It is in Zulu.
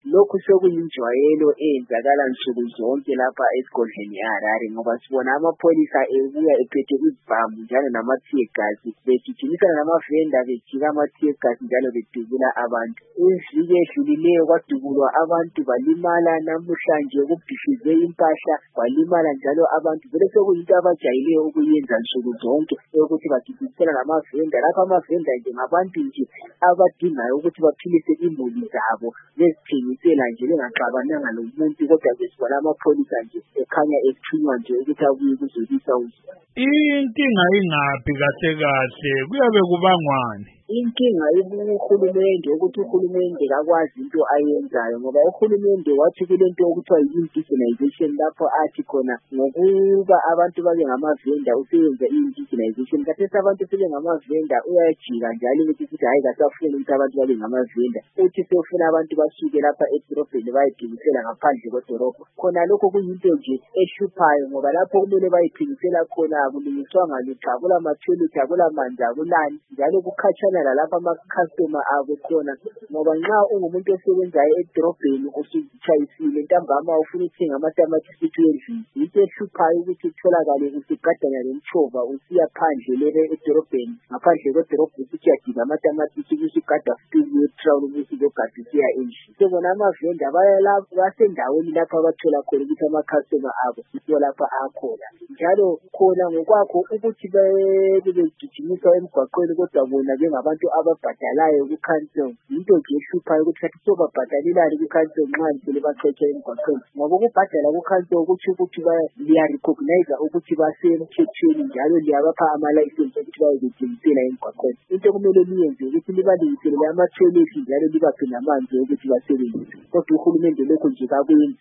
lokhu sekuyinjwayelo eyenzakala nsuku zonke lapha esigodlweni eHarare ngoba sibona amapholisa ebuya ephethe izibhamu njalo nama-teargas begijimisana nama-vendor bejika ama-teargas njalo bedubula abantu. Iviki edlulileyo kwadubulwa abantu balimala, namhlanje kubhishizwe impahla balimala njalo abantu. Vele sekuyinto abajayileyo ukuyenza nsuku zonke ukuthi bagijimisana nama-vendor. Lapha ama-vendor nje ngabantu nje abadingayo ukuthi baphilise imuli zabo bezithengisela nje bengaxabananga lomuntu, kodwa besibona amapholisa nje ekhanya ethunywa nje ukuthi abuye ukuzolisa uzulu. Inkinga ingaphi kahle kahle, kuyabe kubangwani? Inkinga ihulumende ukuthi uhulumende kakwazi into ayenzayo ngoba uhulumende wathi kulento okuthiwa yi-indigenization lapho athi khona ngokuba abantu babe ngamavenda useyenza i-indigenization. Kathesi abantu sebengamavenda uyajika njalo ukuthi hayi kasafuni ukuthi abantu babe ngamavenda, uthi sefuna abantu basuke lapha edorobheni bayiphingisela ngaphandle kwedorobho. Khona lokho kuyinto nje ehluphayo ngoba lapho kumele bayiphingisela khona akulungiswanga lutho, akulamathoyilethi, akulamanzi, akulani njalo kukhatshana lalapha ama-customer abo khona ngoba nxa ungumuntu osebenzayo edorobheni usutshayisile ntambama ufuna ukuthenga amatamatisi 12, yinto ehluphayo ukuthi utholakale usugadanya lomtshova usiya phandle lebe edorobheni, ngaphandle kwedorobho usiyadinga amatamatisi usugada utrawul ubusuzogada usiya endlini. Sebona amavenda basendaweni lapha abathola khona ukuthi ama-customer abo yiwo lapha akhona njalo khona ngokwakho ukuthi begijimisa emgwaqweni kodwa bona njengabantu ababhadalayo ku-council, yinto nje ehluphayo ukuthi kathi sobabhadalelani ku-council nxa lisele baqetsha emgwaqweni ngoba ukubhadala ku-council kutsho ukuthi liyarecognize ukuthi basemthethweni njalo liyabapha amalayisensi ukuthi bayebethengisela emgwaqweni. Into kumele liyenze ukuthi libalungiselele amathoyilethi njalo libaphe namanzi ukuthi basebenzise, kodwa uhulumende lokho nje kakwenzi.